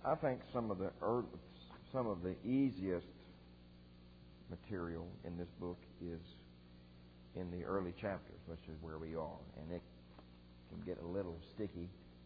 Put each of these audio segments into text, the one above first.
I think some of the easiest material in this book is in the early chapters, which is where we are, and it can get a little sticky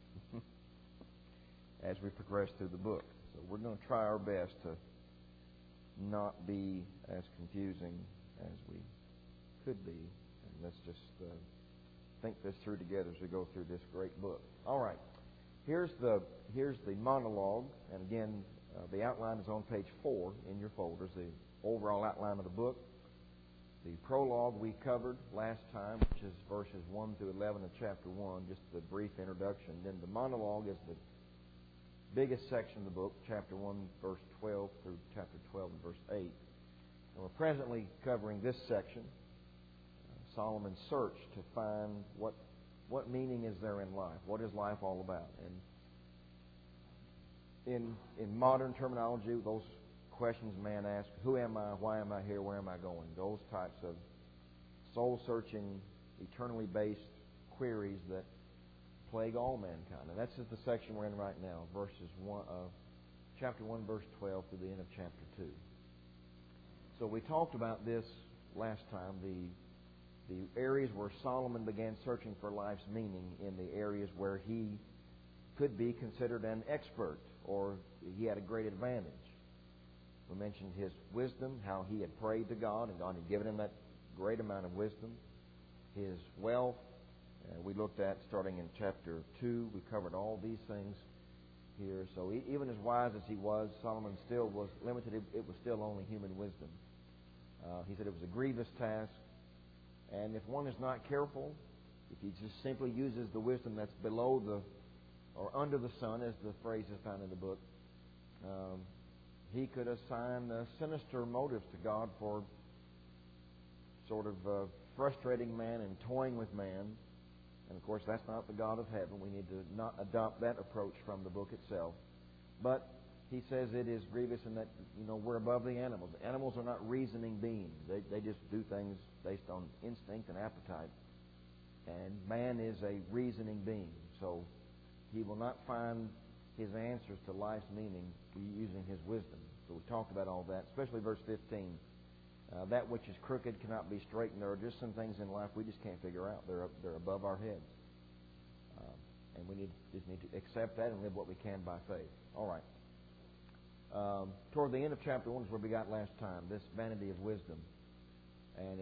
as we progress through the book. So we're going to try our best to not be as confusing as we could be, and let's just think this through together as we go through this great book. All right. Here's the monologue, and again, the outline is on page 4 in your folders, the overall outline of the book. The prologue we covered last time, which is verses 1 through 11 of chapter 1, just the brief introduction. Then the monologue is the biggest section of the book, chapter 1, verse 12 through chapter 12 and verse 8. And we're presently covering this section, Solomon's search to find what meaning is there in life? What is life all about? And in modern terminology, those questions man asks, who am I? Why am I here? Where am I going? Those types of soul-searching, eternally based queries that plague all mankind. And that's just the section we're in right now, chapter 1, verse 12 through the end of chapter 2. So we talked about this last time, the areas where Solomon began searching for life's meaning in the areas where he could be considered an expert or he had a great advantage. We mentioned his wisdom, how he had prayed to God and God had given him that great amount of wisdom. His wealth, we looked at starting in chapter 2. We covered all these things here. So even as wise as he was, Solomon still was limited. It was still only human wisdom. He said it was a grievous task. And if one is not careful, if he just simply uses the wisdom that's below or under the sun, as the phrase is found in the book, he could assign sinister motives to God for sort of frustrating man and toying with man. And of course, that's not the God of heaven. We need to not adopt that approach from the book itself. But he says it is grievous in that, we're above the animals. The animals are not reasoning beings. They just do things based on instinct and appetite. And man is a reasoning being. So he will not find his answers to life's meaning using his wisdom. So we talked about all that, especially verse 15. That which is crooked cannot be straightened. There are just some things in life we just can't figure out. They're above our heads. And we just need to accept that and live what we can by faith. All right. Toward the end of chapter 1 is where we got last time, this vanity of wisdom. And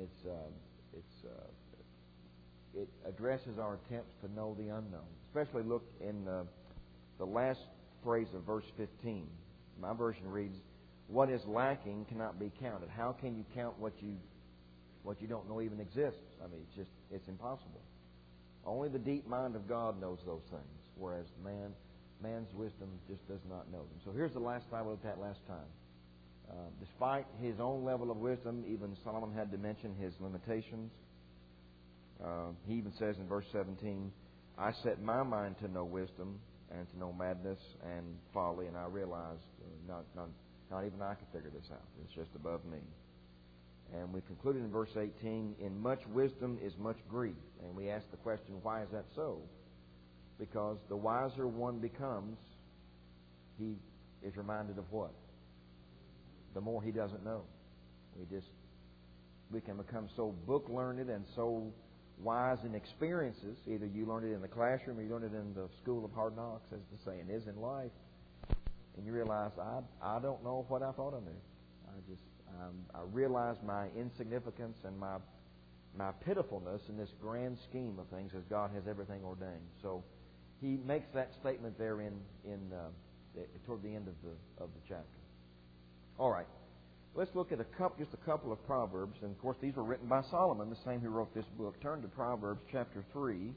it addresses our attempts to know the unknown. Especially look in the last phrase of verse 15. My version reads, what is lacking cannot be counted. How can you count what you don't know even exists? I mean, it's impossible. Only the deep mind of God knows those things, whereas man's wisdom just does not know them. So here's the last slide we looked at last time. Despite his own level of wisdom, even Solomon had to mention his limitations. He even says in verse 17, I set my mind to know wisdom and to know madness and folly, and I realized not even I could figure this out. It's just above me. And we concluded in verse 18, in much wisdom is much grief. And we asked the question, why is that so? Because the wiser one becomes, he is reminded of what? The more he doesn't know. We can become so book-learned and so wise in experiences. Either you learned it in the classroom or you learned it in the school of hard knocks, as the saying is in life. And you realize, I don't know what I thought I knew. I realize my insignificance and my pitifulness in this grand scheme of things as God has everything ordained. So he makes that statement there toward the end of the chapter. All right. Let's look at just a couple of Proverbs. And, of course, these were written by Solomon, the same who wrote this book. Turn to Proverbs chapter 3.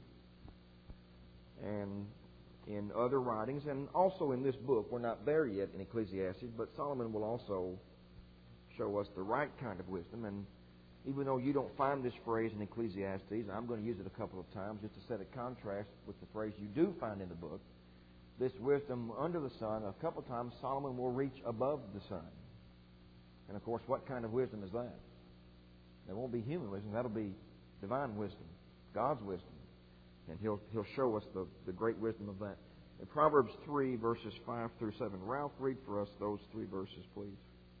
And in other writings, and also in this book, we're not there yet in Ecclesiastes, but Solomon will also show us the right kind of wisdom. And even though you don't find this phrase in Ecclesiastes, I'm going to use it a couple of times just to set a contrast with the phrase you do find in the book. This wisdom under the sun, a couple of times Solomon will reach above the sun. And of course, what kind of wisdom is that? It won't be human wisdom. That'll be divine wisdom, God's wisdom. And He'll show us the great wisdom of that. In Proverbs 3, verses 5 through 7. Ralph, read for us those 3 verses, please.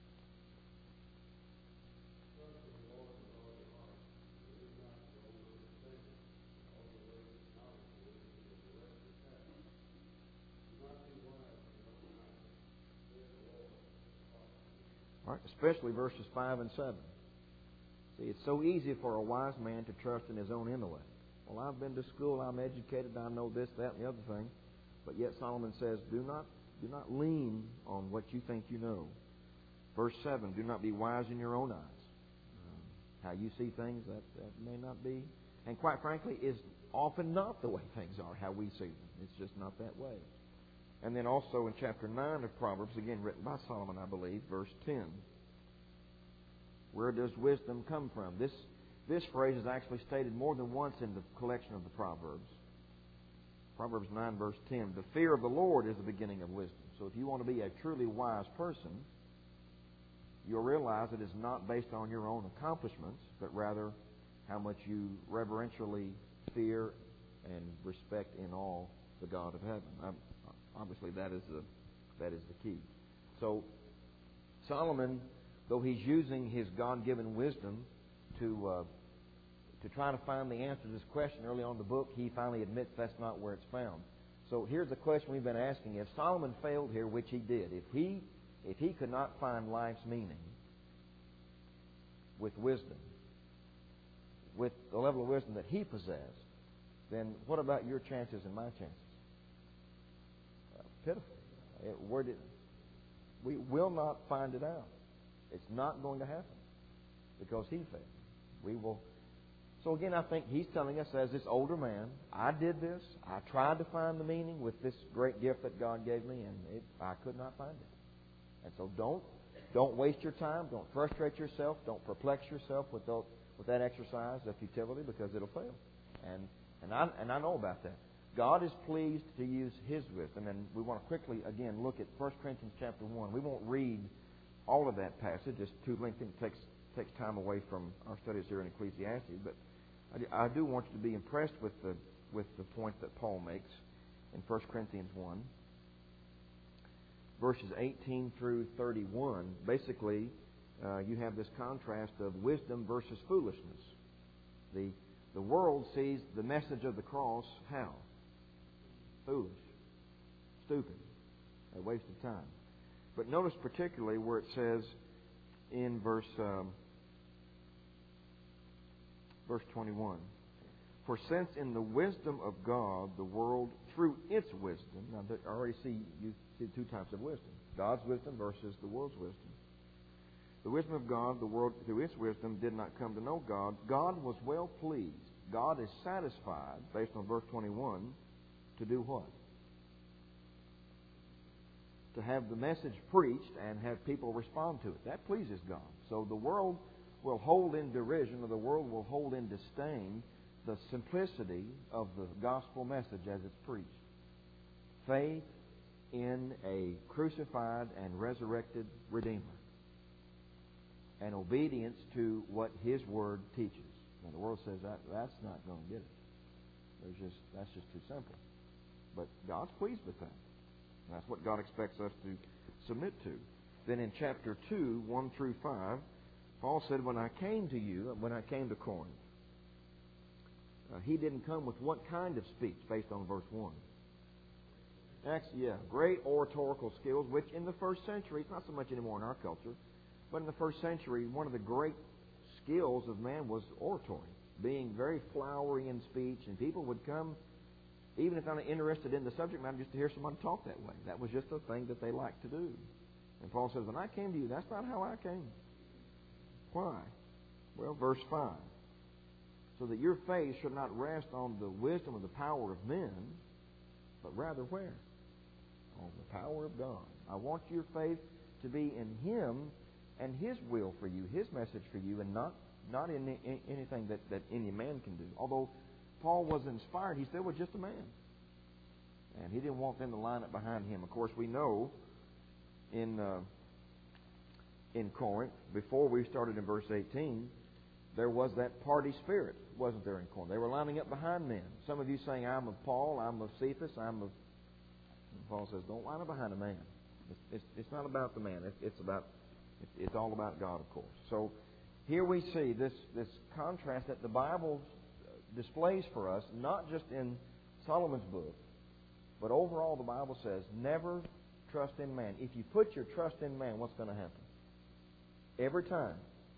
All right, especially verses 5 and 7. See, it's so easy for a wise man to trust in his own intellect. Well, I've been to school, I'm educated, I know this, that, and the other thing. But yet Solomon says, do not lean on what you think you know. Verse 7, do not be wise in your own eyes. How you see things, that may not be, and quite frankly, is often not the way things are, how we see them. It's just not that way. And then also in chapter 9 of Proverbs, again written by Solomon, I believe, verse 10. Where does wisdom come from? This phrase is actually stated more than once in the collection of the Proverbs. Proverbs 9, verse 10. The fear of the Lord is the beginning of wisdom. So if you want to be a truly wise person, you'll realize it is not based on your own accomplishments, but rather how much you reverentially fear and respect in awe the God of heaven. Obviously, that is the key. So Solomon, though he's using his God-given wisdom to try to find the answer to this question early on in the book, he finally admits that's not where it's found. So here's the question we've been asking. If Solomon failed here, which he did, if he could not find life's meaning with wisdom, with the level of wisdom that he possessed, then what about your chances and my chances? Pitiful. We will not find it out. It's not going to happen because he failed. We will. So again, I think he's telling us as this older man, I did this. I tried to find the meaning with this great gift that God gave me, and I could not find it. And so don't waste your time. Don't frustrate yourself. Don't perplex yourself with that exercise of futility, because it'll fail. And I know about that. God is pleased to use His wisdom, and we want to quickly again look at 1 Corinthians chapter 1. We won't read all of that passage; it's too lengthy and takes time away from our studies here in Ecclesiastes. But I do want you to be impressed with the point that Paul makes in 1 Corinthians 1, verses 18 through 31. Basically, you have this contrast of wisdom versus foolishness. The world sees the message of the cross how? Foolish, stupid, a waste of time. But notice particularly where it says in verse 21, for since in the wisdom of God the world through its wisdom, now I already you see two types of wisdom, God's wisdom versus the world's wisdom. The wisdom of God, the world through its wisdom did not come to know God. God was well pleased. God is satisfied, based on verse 21, to do what? To have the message preached and have people respond to it. That pleases God. So the world will hold in derision, or the world will hold in disdain, the simplicity of the gospel message as it's preached. Faith in a crucified and resurrected Redeemer. And obedience to what His Word teaches. Now the world says that's not going to get it. That's just too simple. But God's pleased with that. And that's what God expects us to submit to. Then in chapter 2, 1 through 5, Paul said, when I came to Corinth, he didn't come with what kind of speech based on verse 1? Great oratorical skills, which in the first century, it's not so much anymore in our culture, but in the first century, one of the great skills of man was oratory, being very flowery in speech, and people would come, even if they're not interested in the subject matter, just to hear someone talk that way. That was just a thing that they liked to do. And Paul says, when I came to you, that's not how I came. Why? Well, verse 5. So that your faith should not rest on the wisdom or the power of men, but rather where? On the power of God. I want your faith to be in Him and His will for you, His message for you, and not in anything that any man can do. Although Paul was inspired, he still was just a man. And he didn't want them to line up behind him. Of course, we know in Corinth, before we started in verse 18, there was that party spirit, wasn't there, in Corinth? They were lining up behind men. Some of you saying, I'm of Paul, I'm of Cephas, I'm of Paul says, don't line up behind a man. It's not about the man. It's all about God, of course. So here we see this contrast that the Bible displays for us, not just in Solomon's book, but overall the Bible says, never trust in man. If you put your trust in man, what's going to happen? Every time,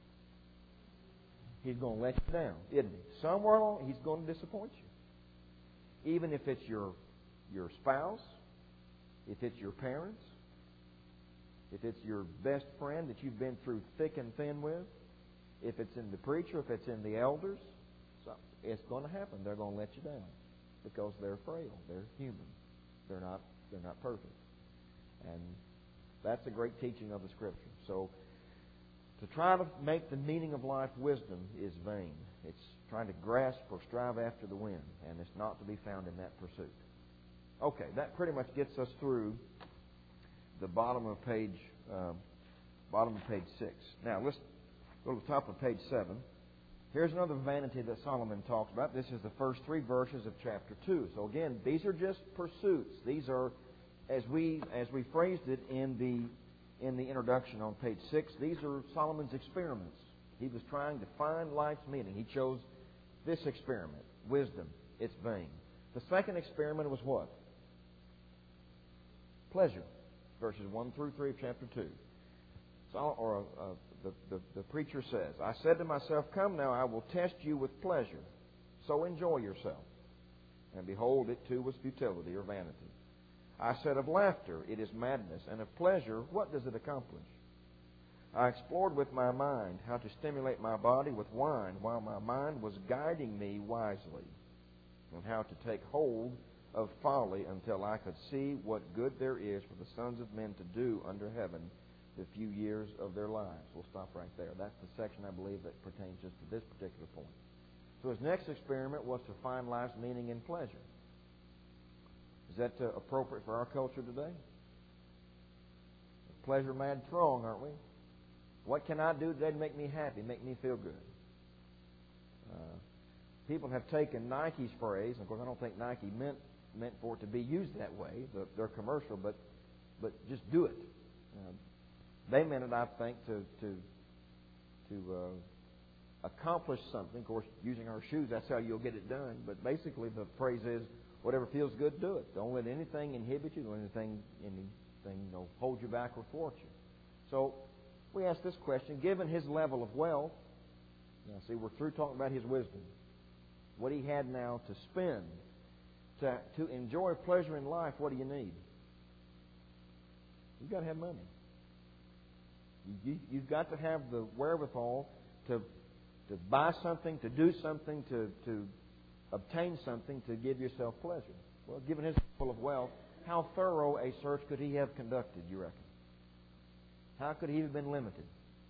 he's going to let you down, isn't he? Somewhere along, he's going to disappoint you. Even if it's your spouse, if it's your parents, if it's your best friend that you've been through thick and thin with, if it's in the preacher, if it's in the elders, it's going to happen. They're going to let you down because they're frail. They're human. They're not perfect. And that's a great teaching of the Scripture. So to try to make the meaning of life wisdom is vain. It's trying to grasp or strive after the wind, and it's not to be found in that pursuit. Okay, that pretty much gets us through the bottom of page 6. Now let's go to the top of page 7. Here's another vanity that Solomon talks about. This is the first 3 verses of chapter 2. So again, these are just pursuits. These are, as we phrased it in the introduction on page 6, these are Solomon's experiments. He was trying to find life's meaning. He chose this experiment, wisdom. It's vain. The second experiment was what? Pleasure. Verses 1 through 3 of chapter 2. The preacher says, I said to myself, come now, I will test you with pleasure. So enjoy yourself. And behold, it too was futility or vanity. I said of laughter, it is madness. And of pleasure, what does it accomplish? I explored with my mind how to stimulate my body with wine while my mind was guiding me wisely, and how to take hold of folly until I could see what good there is for the sons of men to do under heaven the few years of their lives. We'll stop right there. That's the section, I believe, that pertains just to this particular point. So his next experiment was to find life's meaning in pleasure. Is that appropriate for our culture today? Pleasure-mad throng, aren't we? What can I do today to make me happy, make me feel good? People have taken Nike's phrase, and of course I don't think Nike meant for it to be used that way, their commercial, but just do it. They meant it, I think, to accomplish something. Of course, using our shoes, that's how you'll get it done. But basically, the phrase is, whatever feels good, do it. Don't let anything inhibit you. Don't let anything hold you back or thwart you. So we ask this question: given his level of wealth, now see, we're through talking about his wisdom. What he had now to spend to enjoy pleasure in life, what do you need? You've got to have money. You've got to have the wherewithal to buy something, to do something, to obtain something, to give yourself pleasure. Well, given his level of wealth, how thorough a search could he have conducted, you reckon? How could he have been limited?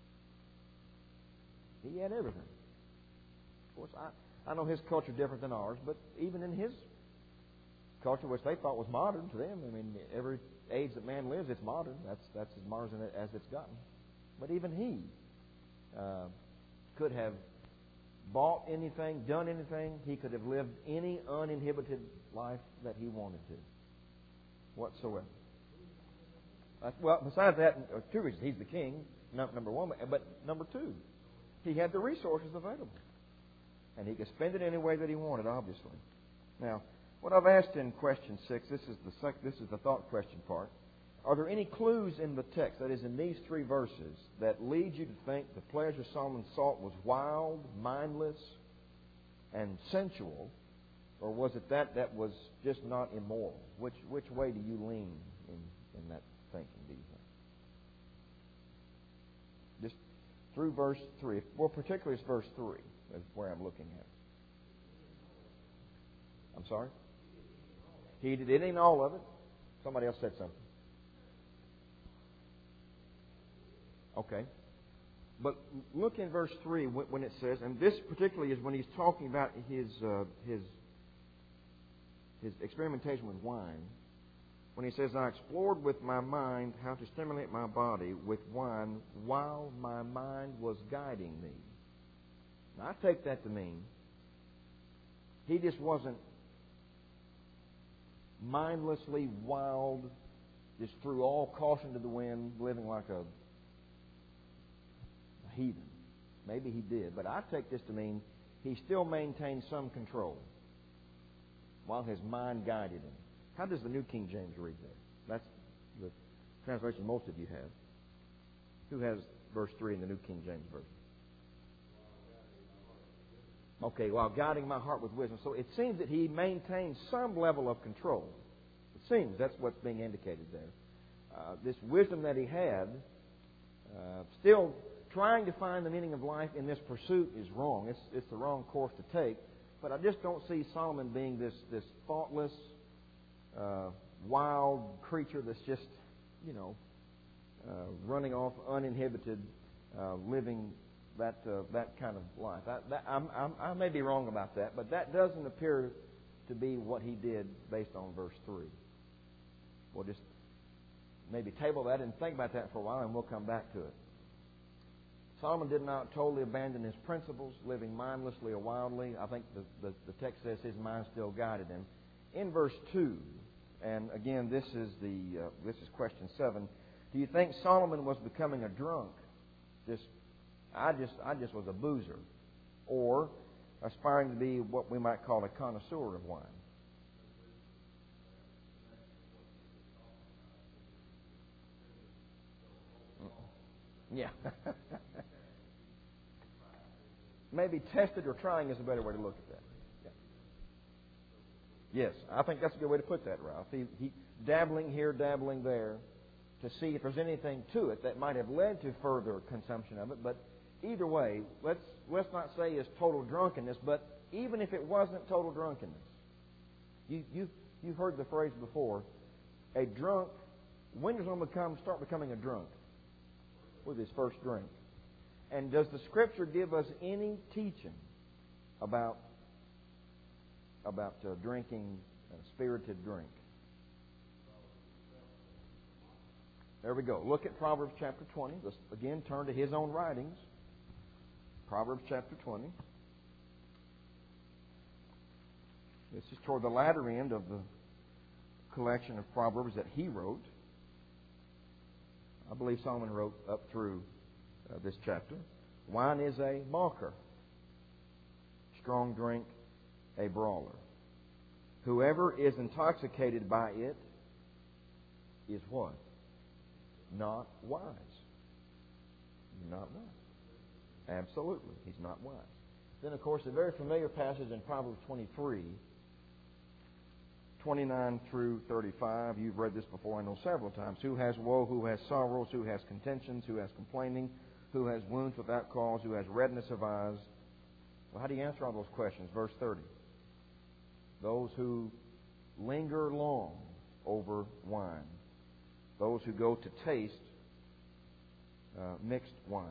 He had everything. Of course, I know his culture is different than ours, but even in his culture, which they thought was modern to them, I mean, every age that man lives, it's modern. That's as modern as it's gotten. But even he could have bought anything, done anything. He could have lived any uninhibited life that he wanted to, whatsoever. Well, besides that, 2 reasons. He's the king, number one. But number 2, he had the resources available. And he could spend it any way that he wanted, obviously. Now, what I've asked in question 6, this is the thought question part. Are there any clues in the text, that is in these 3 verses, that lead you to think the pleasure Solomon sought was wild, mindless, and sensual? Or was it that was just not immoral? Which way do you lean in that thinking, do you think? Just through verse 3. Well, particularly it's verse 3 is where I'm looking at. I'm sorry? He did it in all of it. Somebody else said something. Okay. But look in verse 3 when it says, and this particularly is when he's talking about his experimentation with wine. When he says, I explored with my mind how to stimulate my body with wine while my mind was guiding me. Now, I take that to mean he just wasn't mindlessly wild, just threw all caution to the wind, living like a heathen. Maybe he did, but I take this to mean he still maintained some control while his mind guided him. How does the New King James read there? That's the translation most of you have. Who has verse 3 in the New King James Version? Okay, while guiding my heart with wisdom. So it seems that he maintained some level of control. It seems that's what's being indicated there. This wisdom that he had, still trying to find the meaning of life in this pursuit is wrong. It's the wrong course to take. But I just don't see Solomon being this thoughtless, wild creature that's just, running off uninhibited, living that kind of life. I may be wrong about that, but that doesn't appear to be what he did based on verse 3. We'll just maybe table that and think about that for a while, and we'll come back to it. Solomon did not totally abandon his principles, living mindlessly or wildly. I think the text says his mind still guided him. In verse 2, and again, this is question 7. Do you think Solomon was becoming a drunk? I just was a boozer, or aspiring to be what we might call a connoisseur of wine? Yeah. Maybe tested or trying is a better way to look at that. Yeah. Yes, I think that's a good way to put that, Ralph. He dabbling here, dabbling there, to see if there's anything to it that might have led to further consumption of it. But either way, let's not say it's total drunkenness, but even if it wasn't total drunkenness, you've heard the phrase before, a drunk, when does one start becoming a drunk? With his first drink. And does the Scripture give us any teaching about drinking spirited drink? There we go. Look at Proverbs chapter 20. Let's again turn to his own writings. Proverbs chapter 20. This is toward the latter end of the collection of Proverbs that he wrote. I believe Solomon wrote up through this chapter. Wine is a mocker. Strong drink, a brawler. Whoever is intoxicated by it is what? Not wise. Not wise. Absolutely. He's not wise. Then, of course, a very familiar passage in Proverbs 23, 29 through 35. You've read this before, I know, several times. Who has woe? Who has sorrows? Who has contentions? Who has complaining? Who has wounds without cause? Who has redness of eyes? Well, how do you answer all those questions? Verse 30. Those who linger long over wine. Those who go to taste mixed wine.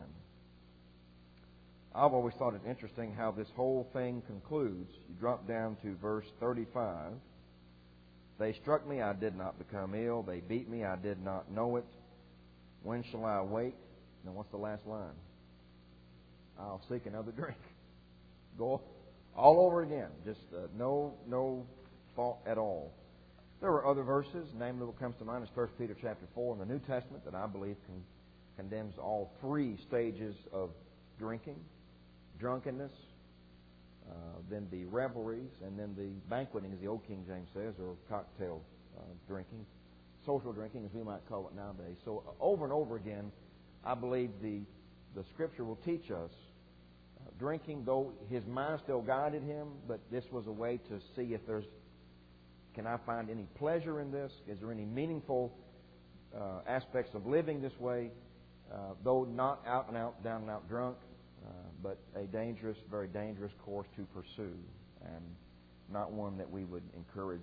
I've always thought it interesting how this whole thing concludes. You drop down to verse 35. They struck me, I did not become ill. They beat me, I did not know it. When shall I awake? Now, what's the last line? I'll seek another drink. Go all over again. Just no fault at all. There were other verses. Namely, what comes to mind is 1 Peter chapter 4 in the New Testament that I believe condemns all three stages of drinking. Drunkenness, then the revelries, and then the banqueting, as the old King James says, or cocktail drinking, social drinking, as we might call it nowadays. So over and over again, I believe the Scripture will teach us drinking, though his mind still guided him, but this was a way to see if can I find any pleasure in this? Is there any meaningful aspects of living this way, though not out and out, down and out drunk, but a dangerous, very dangerous course to pursue, and not one that we would encourage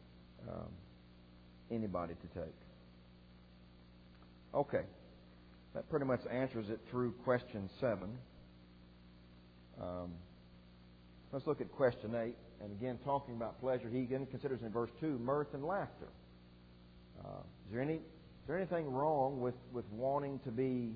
anybody to take. Okay. That pretty much answers it through question 7. Let's look at question 8. And again, talking about pleasure, he again considers in verse 2 mirth and laughter. Is there anything wrong with wanting to be,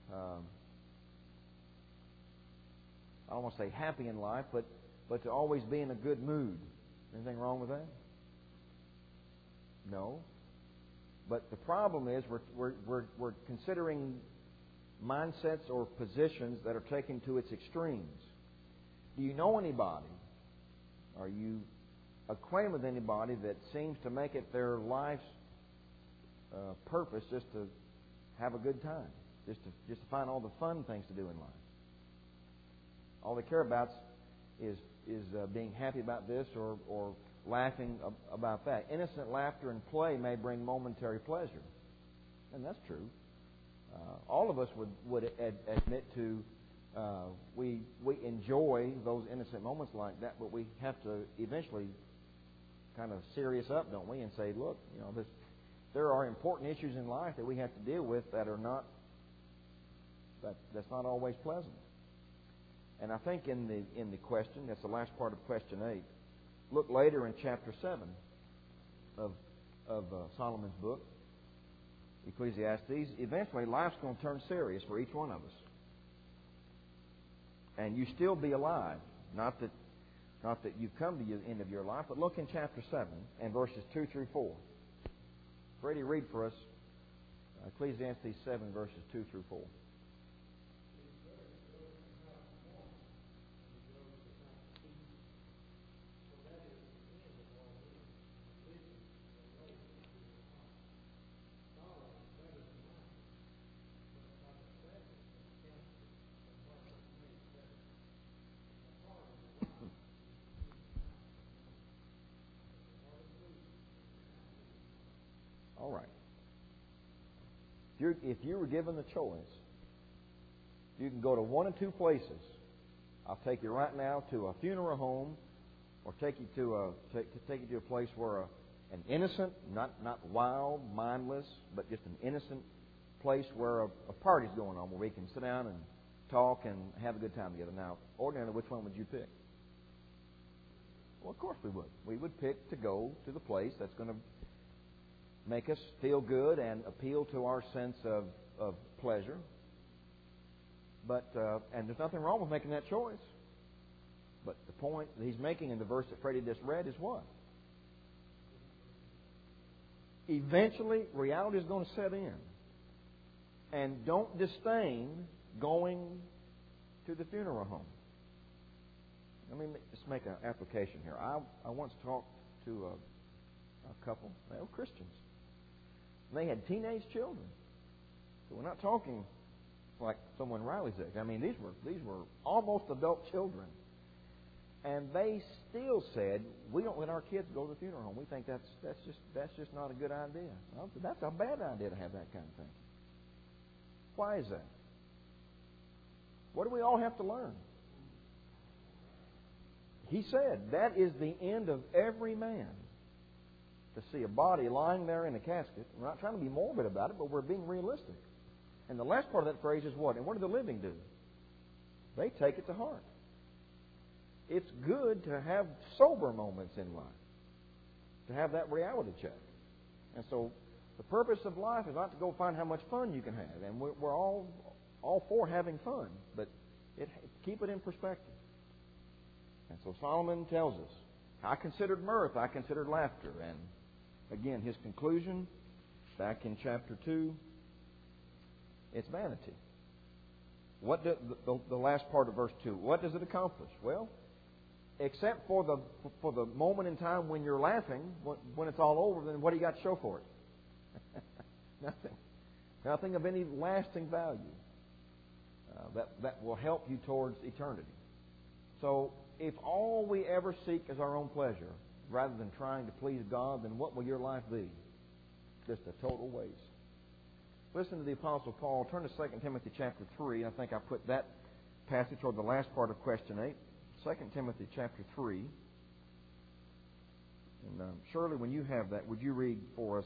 I don't want to say happy in life, but to always be in a good mood? Anything wrong with that? No. But the problem is we're considering mindsets or positions that are taken to its extremes. Do you know anybody? Are you acquainted with anybody that seems to make it their life's purpose just to have a good time, just to find all the fun things to do in life? All they care about is being happy about this or laughing about that. Innocent laughter and play may bring momentary pleasure, and that's true. All of us would admit to we enjoy those innocent moments like that, but we have to eventually kind of serious up, don't we, and say, look, there are important issues in life that we have to deal with that's not always pleasant. And I think in the question, that's the last part of question 8. Look later in chapter 7 of Solomon's book, Ecclesiastes. Eventually, life's going to turn serious for each one of us, and you still be alive. Not that you've come to the end of your life, but look in chapter 7 and verses 2 through 4. Freddie, read for us Ecclesiastes 7 verses 2 through 4. All right. If you were given the choice, you can go to one of two places. I'll take you right now to a funeral home, or take you to a place where an innocent, not wild, mindless, but just an innocent place where a party's going on, where we can sit down and talk and have a good time together. Now, ordinarily, which one would you pick? Well, of course we would. We would pick to go to the place that's going to make us feel good and appeal to our sense of pleasure. But and there's nothing wrong with making that choice. But the point that he's making in the verse that Freddie just read is what? Eventually, reality is going to set in. And don't disdain going to the funeral home. Let me just make an application here. I once talked to a couple. They were Christians. They had teenage children. So we're not talking like someone Riley's age. I mean, these were almost adult children. And they still said, we don't let our kids go to the funeral home. We think that's just not a good idea. Well, that's a bad idea to have that kind of thing. Why is that? What do we all have to learn? He said, that is the end of every man, to see a body lying there in a casket. We're not trying to be morbid about it, but we're being realistic. And the last part of that phrase is what? And what do the living do? They take it to heart. It's good to have sober moments in life, to have that reality check. And so the purpose of life is not to go find how much fun you can have. And we're all for having fun, but keep it in perspective. And so Solomon tells us, I considered mirth, I considered laughter. And again, his conclusion, back in chapter 2, it's vanity. What the last part of verse 2, what does it accomplish? Well, except for the moment in time when you're laughing, when it's all over, then what do you got to show for it? Nothing. Nothing of any lasting value that will help you towards eternity. So, if all we ever seek is our own pleasure, rather than trying to please God, then what will your life be? Just a total waste. Listen to the Apostle Paul. Turn to 2 Timothy chapter 3. I think I put that passage toward the last part of question 8. 2 Timothy chapter 3. And Shirley, when you have that, would you read for us?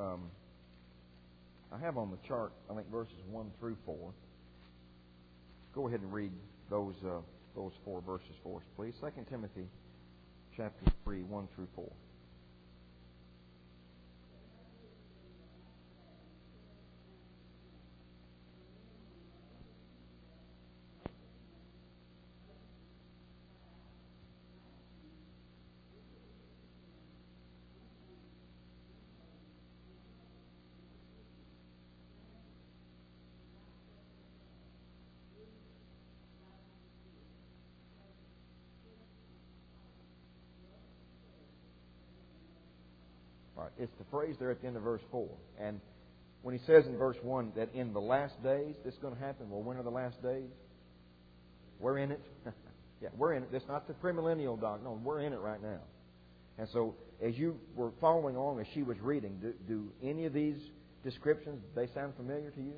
I have on the chart, I think, verses 1 through 4. Go ahead and read those 4 verses for us, please. 2 Timothy chapter 3, 1 through 4. It's the phrase there at the end of verse 4. And when he says in verse 1 that in the last days this is going to happen, well, when are the last days? We're in it. Yeah, we're in it. That's not the premillennial doctrine. No, we're in it right now. And so, as you were following along, as she was reading, do any of these descriptions, they sound familiar to you?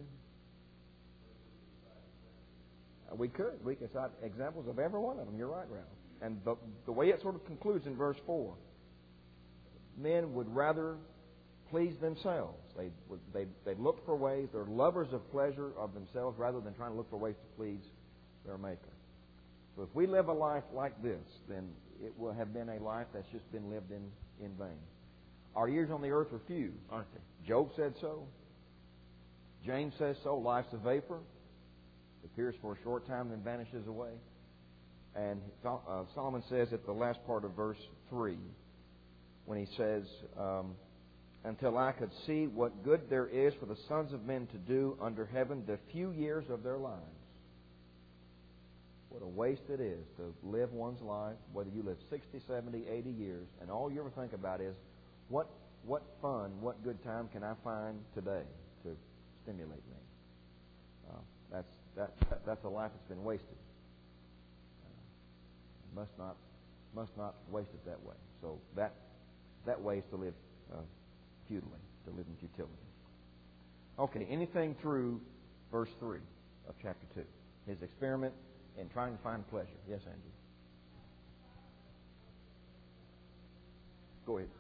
We could cite examples of every one of them. You're right, Ralph. And the way it sort of concludes in verse 4, men would rather please themselves. They look for ways. They're lovers of pleasure of themselves rather than trying to look for ways to please their Maker. So if we live a life like this, then it will have been a life that's just been lived in vain. Our years on the earth are few, aren't they? Job said so. James says so. Life's a vapor. It appears for a short time, then vanishes away. And Solomon says at the last part of verse 3, when he says, until I could see what good there is for the sons of men to do under heaven the few years of their lives. What a waste it is to live one's life, whether you live 60, 70, 80 years, and all you ever think about is, what fun, what good time can I find today to stimulate me? That's a life that's been wasted. Must not waste it that way. So that way is to live futilely, to live in futility. Okay, anything through verse 3 of chapter 2. His experiment in trying to find pleasure. Yes, Angie. Go ahead.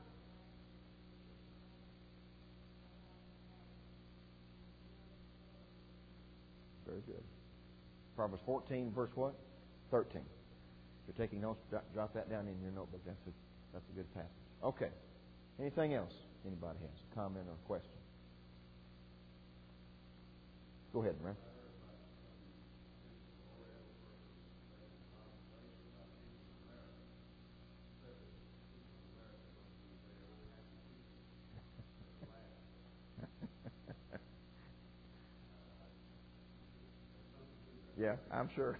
Very good. Proverbs 14, verse what? 13. If you're taking notes, jot that down in your notebook. That's a good passage. Okay. Anything else anybody has? A comment or a question? Go ahead, Ram. Yeah, I'm sure.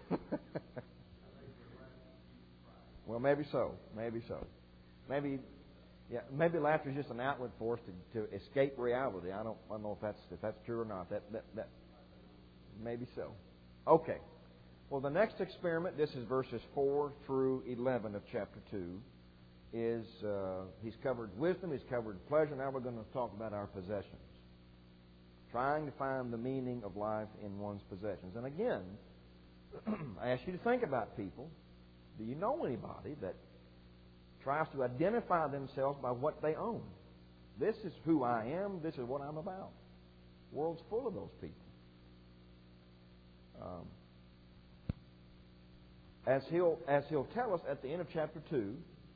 Well, maybe so. Maybe so. Maybe laughter is just an outlet for us to escape reality. I don't know if that's true or not. That maybe so. Okay. Well, the next experiment. This is verses 4 through 11 of chapter 2. Is he's covered wisdom. He's covered pleasure. Now we're going to talk about our possessions. Trying to find the meaning of life in one's possessions. And again, I ask you to think about people. Do you know anybody that tries to identify themselves by what they own? This is who I am. This is what I'm about. The world's full of those people. As he'll tell us at the end of chapter 2,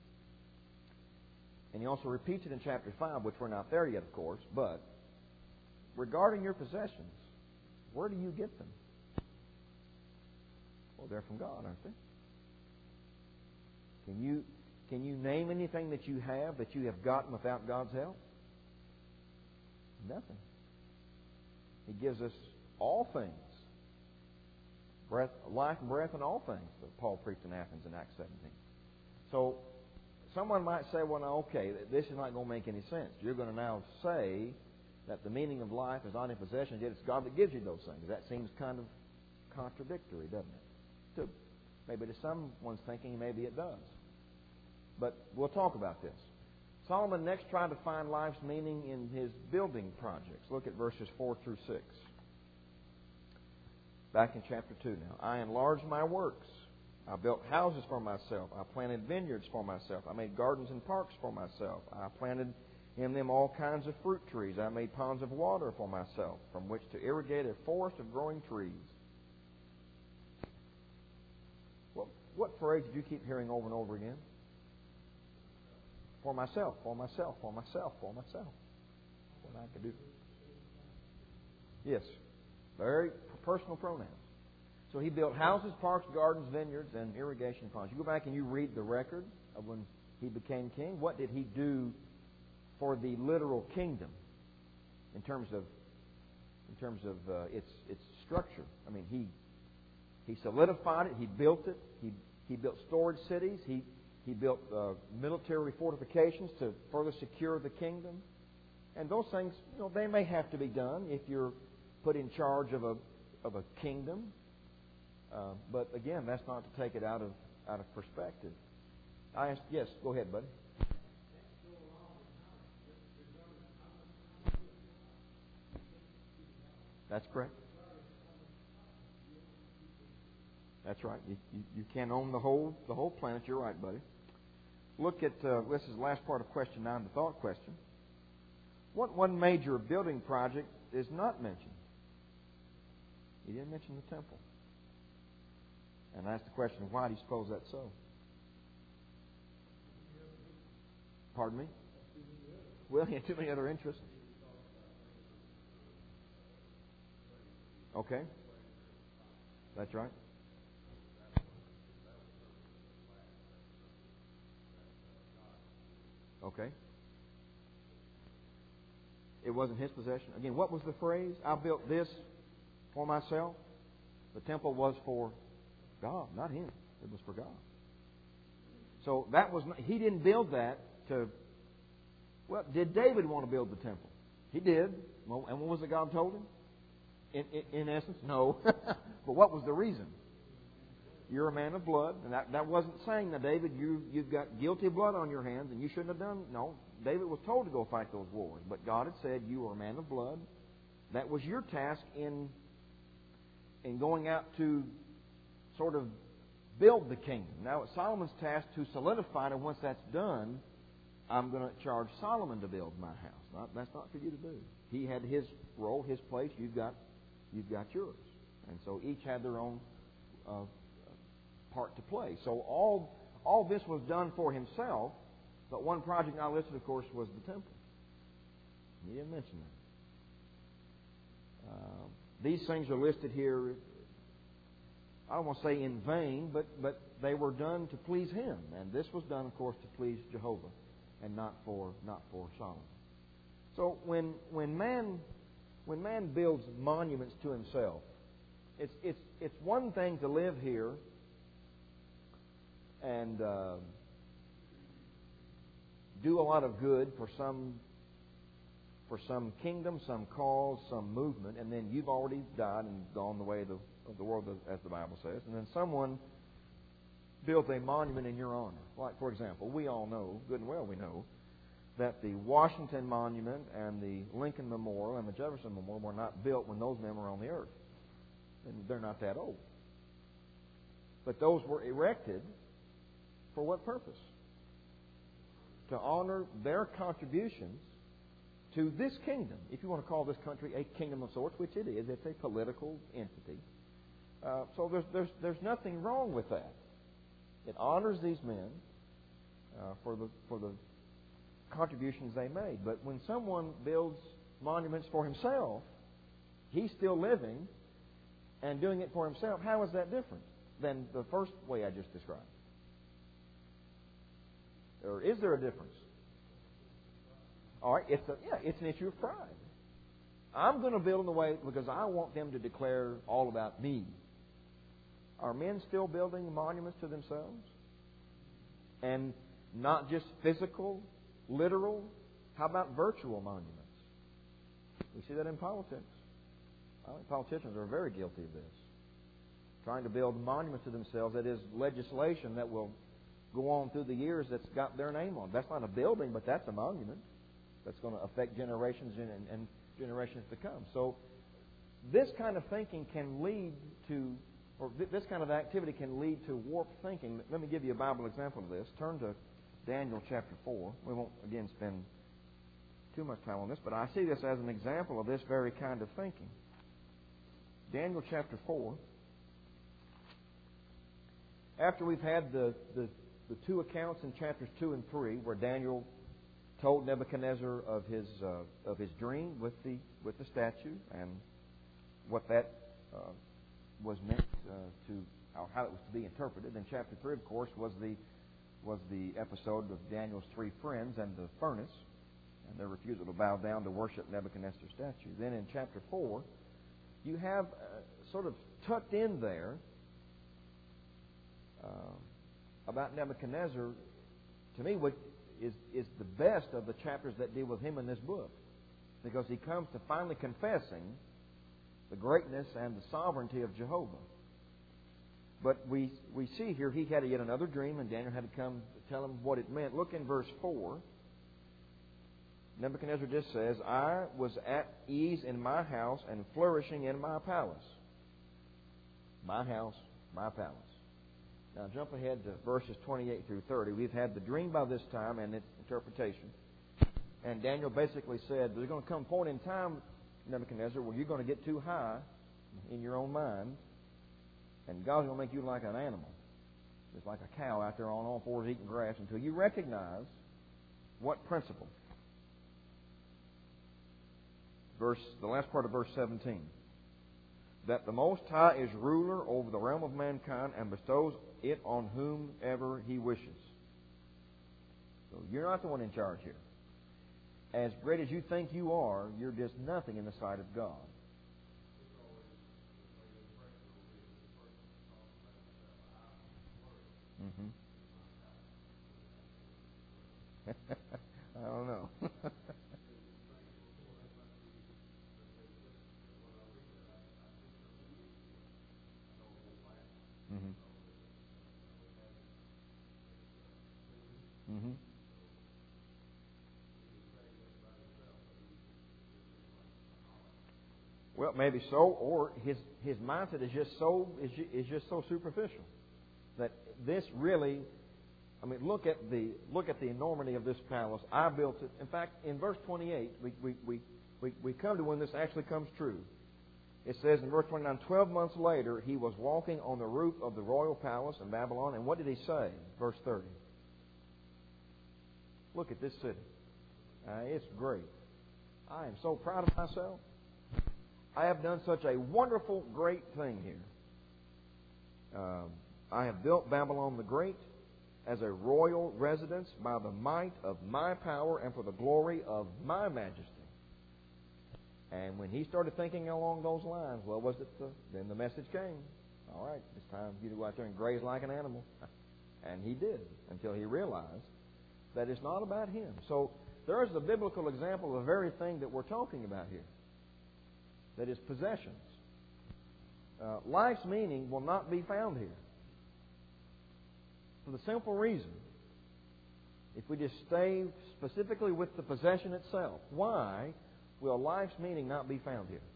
and he also repeats it in chapter 5, which we're not there yet, of course, but regarding your possessions, where do you get them? Well, they're from God, aren't they? Can you name anything that you have gotten without God's help? Nothing. He gives us all things. Breath, life and breath and all things that Paul preached in Athens in Acts 17. So someone might say, well, now, okay, this is not going to make any sense. You're going to now say that the meaning of life is not in possessions, yet it's God that gives you those things. That seems kind of contradictory, doesn't it? Maybe to someone's thinking, maybe it does. But we'll talk about this. Solomon next tried to find life's meaning in his building projects. Look at verses 4 through 6. Back in chapter 2 now. I enlarged my works. I built houses for myself. I planted vineyards for myself. I made gardens and parks for myself. I planted in them all kinds of fruit trees. I made ponds of water for myself, from which to irrigate a forest of growing trees. What phrase did you keep hearing over and over again? For myself, for myself, for myself, for myself. What I could do. Yes. Very personal pronouns. So he built houses, parks, gardens, vineyards, and irrigation ponds. You go back and you read the record of when he became king. What did he do for the literal kingdom in terms of its structure? I mean, he solidified it. He built it. He built storage cities. He He built military fortifications to further secure the kingdom. And those things, they may have to be done if you're put in charge of a kingdom. But again, that's not to take it out of perspective. I asked, yes, go ahead, buddy. That's correct. That's right. You can't own the whole planet. You're right, buddy. Look at this is the last part of question 9, the thought question. What one major building project is not mentioned? He didn't mention the temple. And I asked the question, why do you suppose that's so? Pardon me? Well, he had too many other interests. Okay. That's right. Okay. It wasn't his possession. Again, what was the phrase? I built this for myself. The temple was for God, not him. It was for God. So that was not, he didn't build that to. Well, did David want to build the temple? He did. Well, and what was it God told him? In essence, no. But what was the reason? You're a man of blood, and that wasn't saying that David, you've got guilty blood on your hands, and you shouldn't have done. No, David was told to go fight those wars, but God had said you are a man of blood. That was your task in going out to sort of build the kingdom. Now it's Solomon's task to solidify it, and once that's done, I'm going to charge Solomon to build my house. That's not for you to do. He had his role, his place. You've got yours, and so each had their own part to play. So all this was done for himself, but one project not listed, of course, was the temple. He didn't mention that. These things are listed here, I don't want to say in vain, but they were done to please him. And this was done, of course, to please Jehovah and not for Solomon. So when man builds monuments to himself, it's one thing to live here and do a lot of good for some kingdom, some cause, some movement, and then you've already died and gone the way of the world, as the Bible says, and then someone built a monument in your honor. Like, for example, we all know, good and well we know, that the Washington Monument and the Lincoln Memorial and the Jefferson Memorial were not built when those men were on the earth. And they're not that old. But those were erected for what purpose? To honor their contributions to this kingdom. If you want to call this country a kingdom of sorts, which it is, it's a political entity. So there's nothing wrong with that. It honors these men for the contributions they made. But when someone builds monuments for himself, he's still living and doing it for himself. How is that different than the first way I just described? Or is there a difference? All right, it's an issue of pride. I'm going to build in the way because I want them to declare all about me. Are men still building monuments to themselves? And not just physical, literal? How about virtual monuments? We see that in politics. I think politicians are very guilty of this. Trying to build monuments to themselves, that is legislation that will go on through the years that's got their name on. That's not a building, but that's a monument that's going to affect generations and generations to come. So this kind of thinking can lead to, or this kind of activity can lead to warped thinking. Let me give you a Bible example of this. Turn to Daniel chapter 4. We won't, again, spend too much time on this, but I see this as an example of this very kind of thinking. Daniel chapter 4. After we've had the two accounts in chapters 2 and 3, where Daniel told Nebuchadnezzar of his dream with the statue and what that was meant to, how it was to be interpreted. And chapter 3, of course, was the episode of Daniel's three friends and the furnace and their refusal to bow down to worship Nebuchadnezzar's statue. Then in chapter 4, you have sort of tucked in there about Nebuchadnezzar to me, what is the best of the chapters that deal with him in this book. Because he comes to finally confessing the greatness and the sovereignty of Jehovah. But we see here he had yet another dream, and Daniel had to come to tell him what it meant. Look in verse 4. Nebuchadnezzar just says, I was at ease in my house and flourishing in my palace. My house, my palace. Now jump ahead to verses 28 through 30. We've had the dream by this time and its interpretation. And Daniel basically said, there's going to come a point in time, Nebuchadnezzar, where you're going to get too high in your own mind, and God's going to make you like an animal. Just like a cow out there on all fours eating grass until you recognize what principle. The last part of verse 17. That the Most High is ruler over the realm of mankind and bestows it on whomever He wishes. So you're not the one in charge here. As great as you think you are, you're just nothing in the sight of God. I don't know. Well, maybe so, or his mindset is just so superficial that this really. I mean, look at the enormity of this palace. I built it. In fact, in verse 28, we come to when this actually comes true. It says in verse 29, 12 months later, he was walking on the roof of the royal palace in Babylon. And what did he say? Verse 30. Look at this city. It's great. I am so proud of myself. I have done such a wonderful, great thing here. I have built Babylon the Great as a royal residence by the might of my power and for the glory of my majesty. And when he started thinking along those lines, well, then the message came. All right, it's time for you to go out there and graze like an animal. And he did, until he realized that it's not about him. So there's the biblical example of the very thing that we're talking about here. That is possessions. Life's meaning will not be found here. For the simple reason, if we just stay specifically with the possession itself, why will life's meaning not be found here?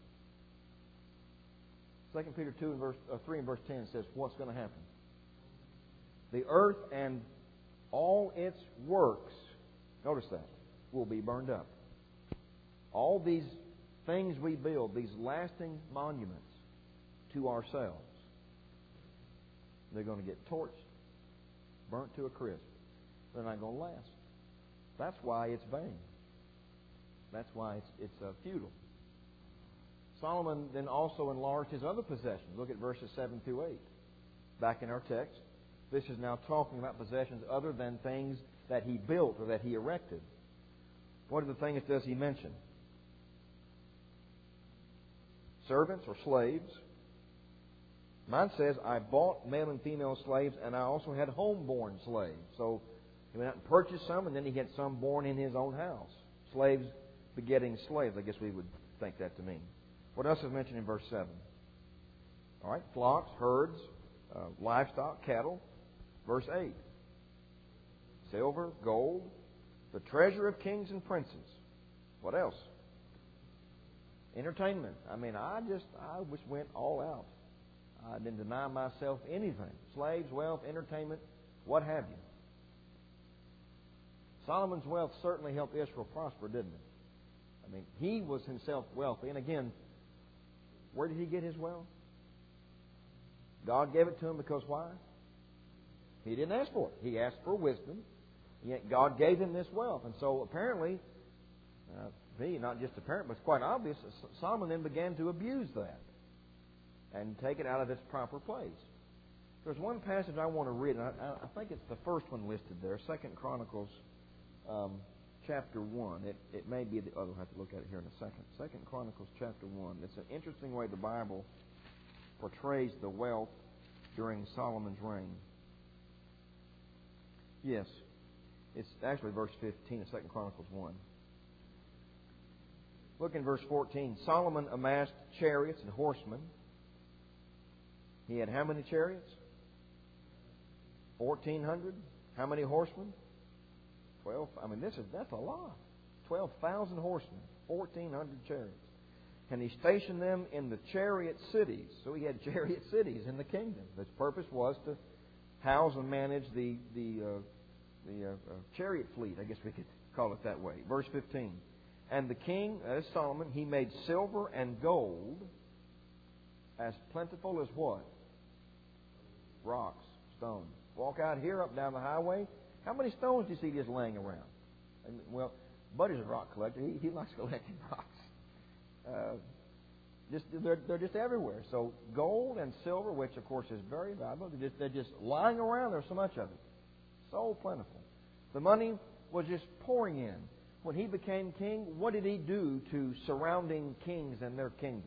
2 Peter 3 and verse 10 says, what's going to happen? The earth and all its works, notice that, will be burned up. All these things we build, these lasting monuments to ourselves, they're going to get torched, burnt to a crisp. They're not going to last. That's why it's vain. That's why it's futile. Solomon then also enlarged his other possessions. Look at verses 7 through 8. Back in our text, this is now talking about possessions other than things that he built or that he erected. What are the things does he mention? Servants or slaves. Mine says, I bought male and female slaves, and I also had homeborn slaves. So he went out and purchased some, and then he had some born in his own house. Slaves begetting slaves, I guess we would think that to mean. What else is mentioned in verse 7? All right, flocks, herds, livestock, cattle. Verse 8. Silver, gold, the treasure of kings and princes. What else? Entertainment. I mean, I just went all out. I didn't deny myself anything. Slaves, wealth, entertainment, what have you. Solomon's wealth certainly helped Israel prosper, didn't it? I mean, he was himself wealthy. And again, where did he get his wealth? God gave it to him because why? He didn't ask for it. He asked for wisdom. Yet God gave him this wealth. And so apparently, not just apparent, but it's quite obvious, Solomon then began to abuse that and take it out of its proper place. There's one passage I want to read, and I think it's the first one listed there, 2 Chronicles chapter 1. It may be the other. We'll have to look at it here in a second. 2 Chronicles chapter 1. It's an interesting way the Bible portrays the wealth during Solomon's reign. Yes. It's actually verse 15 of 2 Chronicles 1. Look in verse 14. Solomon amassed chariots and horsemen. He had how many chariots? 1,400. How many horsemen? 12. I mean, that's a lot. 12,000 horsemen, 1,400 chariots. And he stationed them in the chariot cities. So he had chariot cities in the kingdom. His purpose was to house and manage the chariot fleet, I guess we could call it that way. Verse 15. And the king, that is Solomon, he made silver and gold as plentiful as what? Rocks, stones. Walk out here, up down the highway. How many stones do you see just laying around? Well, Buddy's a rock collector. He likes collecting rocks. They're just everywhere. So gold and silver, which of course is very valuable, they're just lying around. There's so much of it. So plentiful. The money was just pouring in. When he became king, what did he do to surrounding kings and their kingdoms?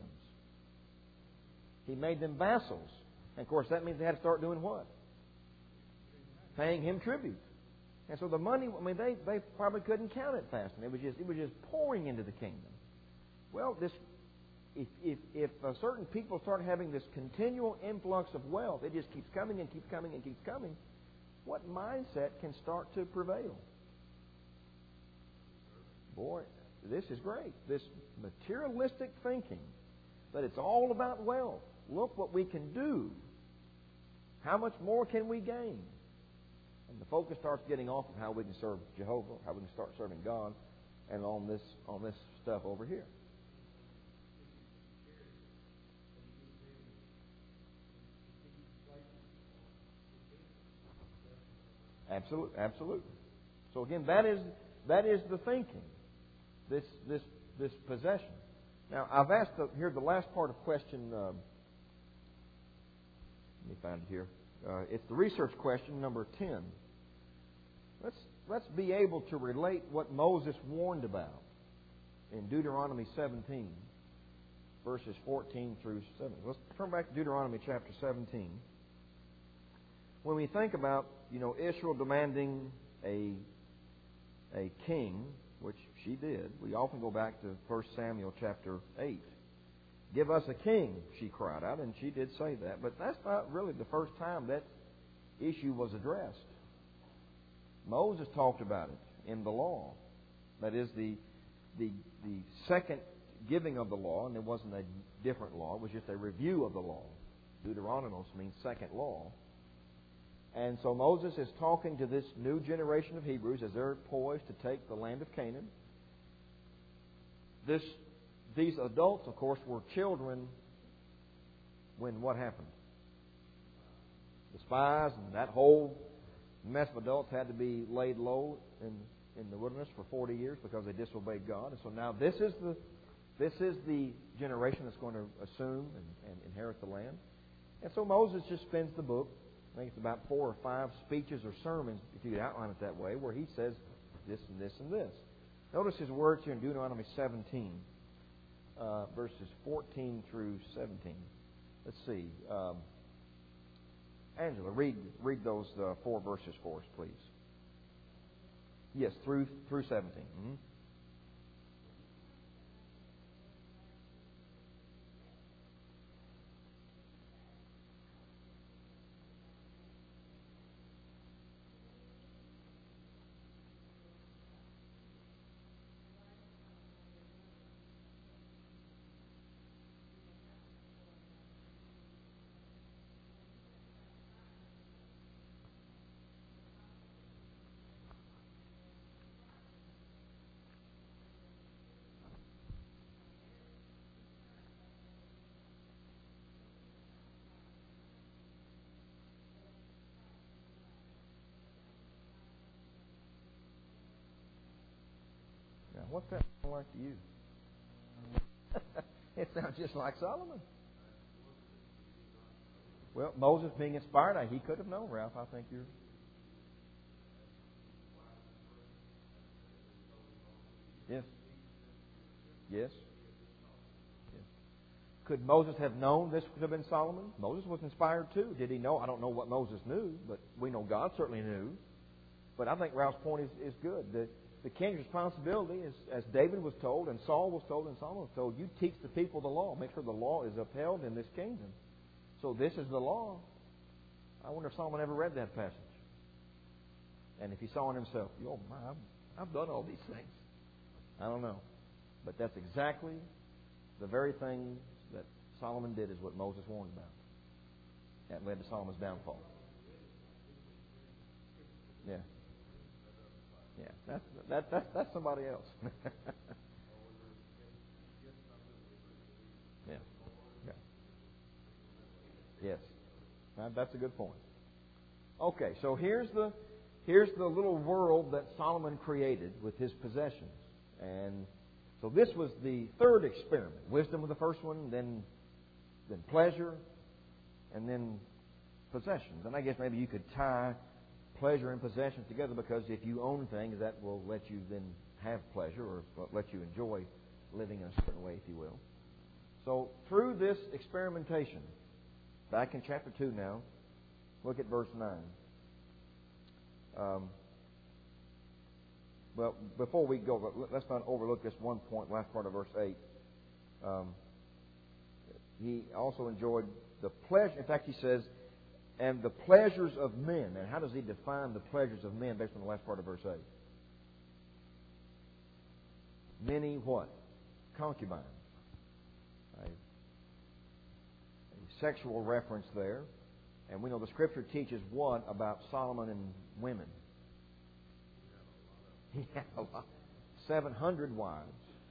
He made them vassals. And of course, that means they had to start doing what? Paying him tribute. And so the money, I mean, they probably couldn't count it fast. And it was just pouring into the kingdom. Well, if certain people start having this continual influx of wealth, it just keeps coming and keeps coming and keeps coming, what mindset can start to prevail? Boy, this is great. This materialistic thinking that it's all about wealth. Look what we can do. How much more can we gain? And the focus starts getting off of how we can serve Jehovah, how we can start serving God, and on this stuff over here. Absolutely. So again, that is the thinking. This possession. Now, I've asked here the last part of question. Let me find it here. It's the research question number 10. Let's be able to relate what Moses warned about in Deuteronomy 17, verses 14 through 7. Let's turn back to Deuteronomy chapter 17. When we think about, Israel demanding a king, which she did, we often go back to 1 Samuel chapter 8. Give us a king, she cried out, and she did say that. But that's not really the first time that issue was addressed. Moses talked about it in the law. That is the second giving of the law, and it wasn't a different law. It was just a review of the law. Deuteronomos means second law. And so Moses is talking to this new generation of Hebrews as they're poised to take the land of Canaan. These adults, of course, were children when what happened? The spies and that whole mess of adults had to be laid low in the wilderness for 40 years because they disobeyed God. And so now this is the generation that's going to assume and inherit the land. And so Moses just spends the book, I think it's about 4 or 5 speeches or sermons, if you could outline it that way, where he says this and this and this. Notice his words here in Deuteronomy 17, verses 14 through 17. Let's see. Angela, read those 4 verses for us, please. Yes, through 17. Mm-hmm. What's that sound like to you? It sounds just like Solomon. Well, Moses being inspired, he could have known, Ralph. I think you're... Yes. Yes. Yes. Could Moses have known this would have been Solomon? Moses was inspired too. Did he know? I don't know what Moses knew, but we know God certainly knew. But I think Ralph's point is good. The king's responsibility is, as David was told, and Saul was told, and Solomon was told, you teach the people the law. Make sure the law is upheld in this kingdom. So this is the law. I wonder if Solomon ever read that passage. And if he saw in himself, oh my, I've done all these things. I don't know. But that's exactly the very thing that Solomon did is what Moses warned about. That led to Solomon's downfall. Yeah. Yeah, that's somebody else. Yeah. Yeah. Yes. That's a good point. Okay, so here's the little world that Solomon created with his possessions. And so this was the third experiment. Wisdom was the first one, then pleasure, and then possessions. And I guess maybe you could tie pleasure and possessions together, because if you own things, that will let you then have pleasure, or let you enjoy living in a certain way, if you will. So through this experimentation, back in chapter 2 now, look at verse 9. Well, before we go, let's not overlook this one point, last part of verse 8. He also enjoyed the pleasure. In fact, he says, and the pleasures of men. And how does he define the pleasures of men based on the last part of verse 8? Many what? Concubines. A sexual reference there. And we know the Scripture teaches what about Solomon and women? He had a lot. 700 wives,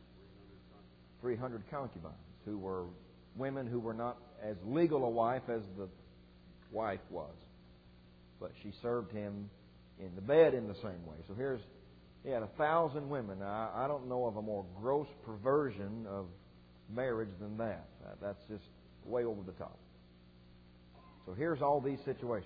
300 concubines, who were women who were not as legal a wife as the wife was, but she served him in the bed in the same way. So he had 1,000 women. Now, I don't know of a more gross perversion of marriage than that. That's just way over the top. So here's all these situations.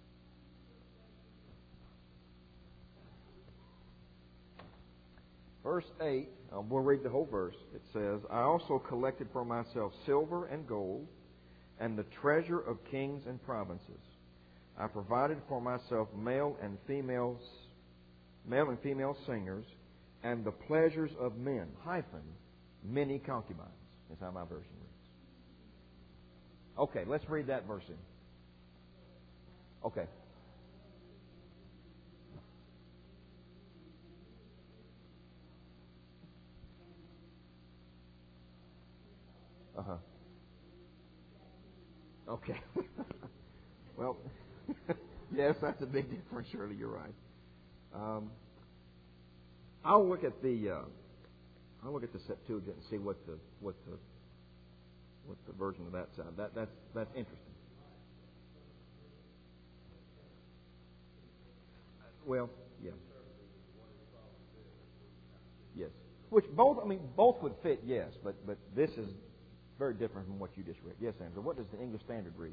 Verse 8, we'll read the whole verse. It says, I also collected for myself silver and gold, and the treasure of kings and provinces. I provided for myself male and female singers, and the pleasures of men, many concubines. That's how my version reads. Okay, let's read that verse in. Okay. Uh-huh. Okay. Well, yes, that's a big difference. Surely, you're right. I'll look at the Septuagint and see what the version of that sounds. That's interesting. Well, yeah. Yes. Which both would fit, yes, but this is very different from what you just read. Yes, Andrew. What does the English Standard read?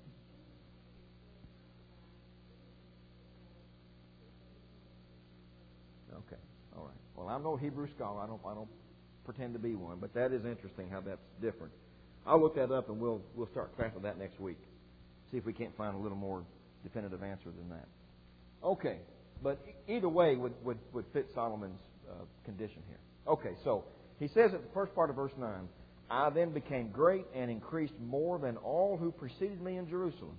Okay. All right. Well, I'm no Hebrew scholar. I don't pretend to be one, but that is interesting how that's different. I'll look that up and we'll start class with that next week. See if we can't find a little more definitive answer than that. Okay. But either way would fit Solomon's condition here. Okay, so he says at the first part of verse 9, I then became great and increased more than all who preceded me in Jerusalem.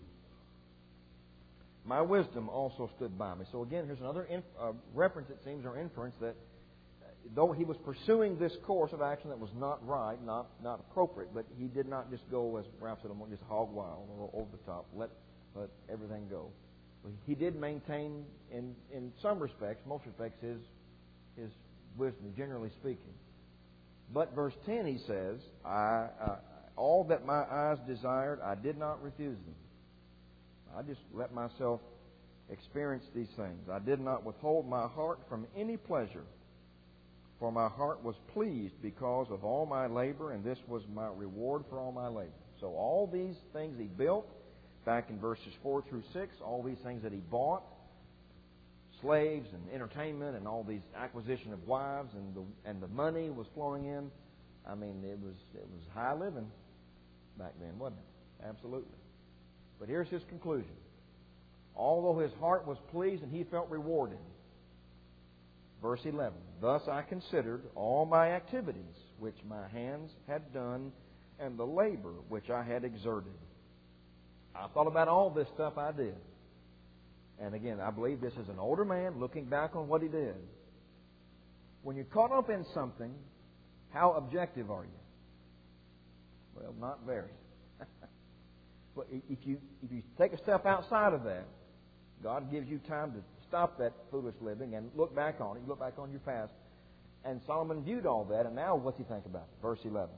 My wisdom also stood by me. So again, here's another reference, it seems, or inference that though he was pursuing this course of action that was not right, not appropriate, but he did not just go, as Ralph said, just hog wild or over the top, let everything go. He did maintain, in some respects, most respects, his wisdom, generally speaking. But verse 10, he says, all that my eyes desired, I did not refuse them. I just let myself experience these things. I did not withhold my heart from any pleasure, for my heart was pleased because of all my labor, and this was my reward for all my labor. So all these things he built, back in verses 4 through 6, all these things that he bought, slaves and entertainment and all these acquisition of wives and the money was flowing in. I mean, it was high living back then, wasn't it? Absolutely. But here's his conclusion. although his heart was pleased and he felt rewarded. Verse 11, thus I considered all my activities, which my hands had done, and the labor which I had exerted. I thought about all this stuff I did. And again, I believe this is an older man looking back on what he did. When you're caught up in something, how objective are you? Well, not very. But if you take a step outside of that, God gives you time to stop that foolish living and look back on it. You look back on your past. And Solomon viewed all that, and now what's he think about it? Verse 11.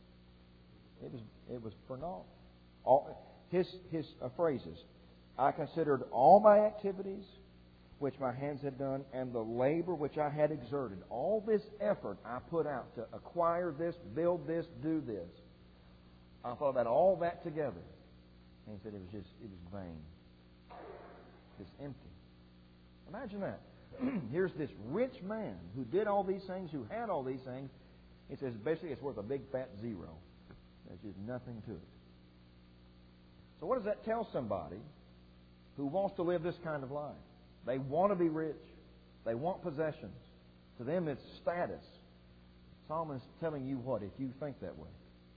It was for naught. His phrases. I considered all my activities which my hands had done, and the labor which I had exerted. All this effort I put out to acquire this, build this, do this. I thought about all that together. And he said it was vain. It's empty. Imagine that. Here's this rich man who did all these things, who had all these things. He says basically it's worth a big fat zero. There's just nothing to it. So what does that tell somebody who wants to live this kind of life? They want to be rich. They want possessions. To them it's status. Solomon is telling you what if you think that way.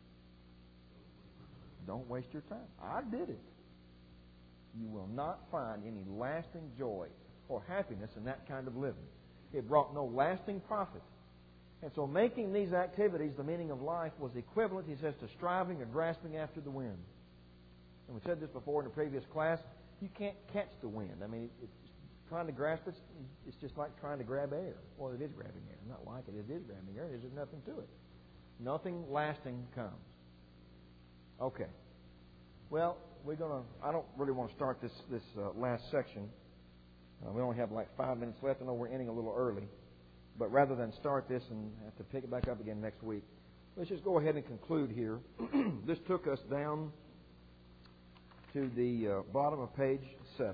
Don't waste your time. I did it. You will not find any lasting joy or happiness in that kind of living. It brought no lasting profit. And so making these activities the meaning of life was equivalent, he says, to striving or grasping after the wind. And we said this before in the previous class. You can't catch the wind. I mean, it's trying to grasp it, it's just like trying to grab air. Well, it is grabbing air. Not like it is grabbing air. There's just nothing to it. Nothing lasting comes. Okay. Well, I don't really want to start this last section. We only have like 5 minutes left. I know we're ending a little early. But rather than start this and have to pick it back up again next week, let's just go ahead and conclude here. This took us down to the bottom of page 7.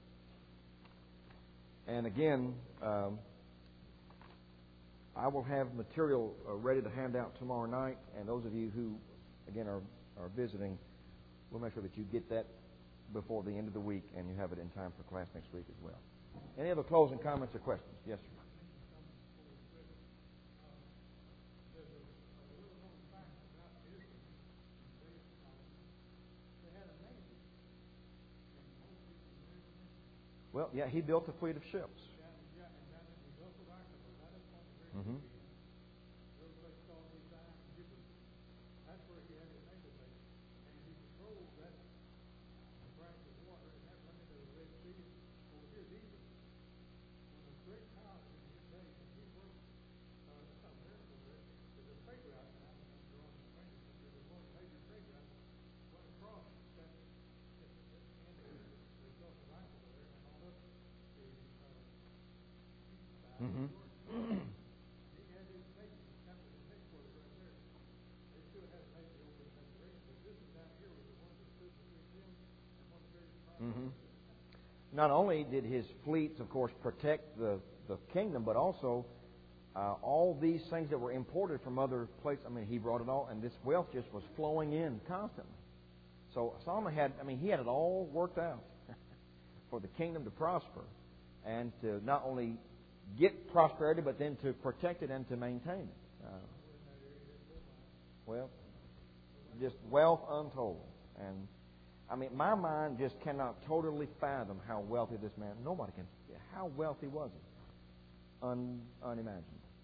And again, I will have material ready to hand out tomorrow night. And those of you who, again, are visiting, we'll make sure that you get that before the end of the week and you have it in time for class next week as well. Any other closing comments or questions? Yes, sir. Well, yeah, he built a fleet of ships. Mm-hmm. Mm-hmm. Mm-hmm. Not only did his fleets, of course, protect the kingdom, but also all these things that were imported from other places. I mean, he brought it all, and this wealth just was flowing in constantly. So Solomon had it all worked out for the kingdom to prosper and to not only get prosperity, but then to protect it and to maintain it. Well, just wealth untold. And I mean, my mind just cannot totally fathom how wealthy this man. Nobody can. How wealthy was he? Unimaginable.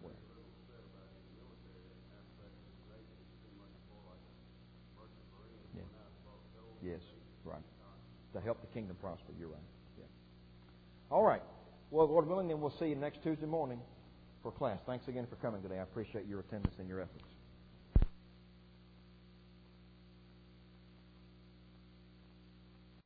Yeah. Yes, right. To help the kingdom prosper. You're right. Yeah. All right. Well, Lord willing, then we'll see you next Tuesday morning for class. Thanks again for coming today. I appreciate your attendance and your efforts.